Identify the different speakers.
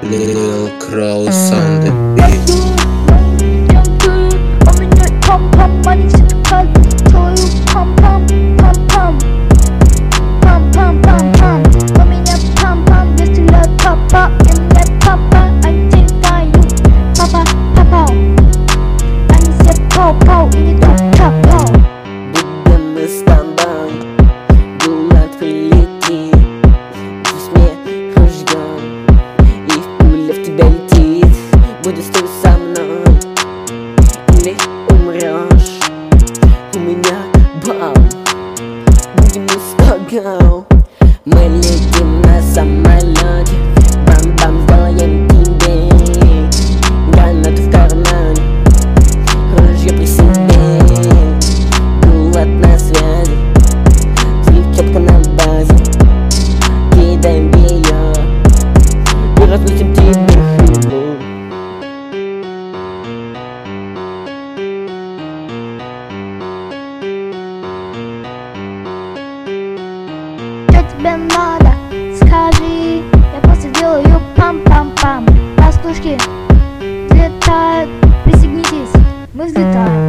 Speaker 1: Lil Kraus on the beat.
Speaker 2: Будем мы с тобой гулять прилетит, здесь мне рожден, и пуля в тебя летит. Будешь ты со мной или умрешь, у меня бал. Будем мы с тобой, мы летим на самолете, бам-бам сделаем тебе гранату в кармане, ружье при себе. Гулать на связи, девчатка на базе, кидаем ее и распустим тебе хлебу.
Speaker 3: Что тебе надо? Скажи, я просто делаю пам-пам-пам. Пастушки взлетают, присоединитесь, мы взлетаем.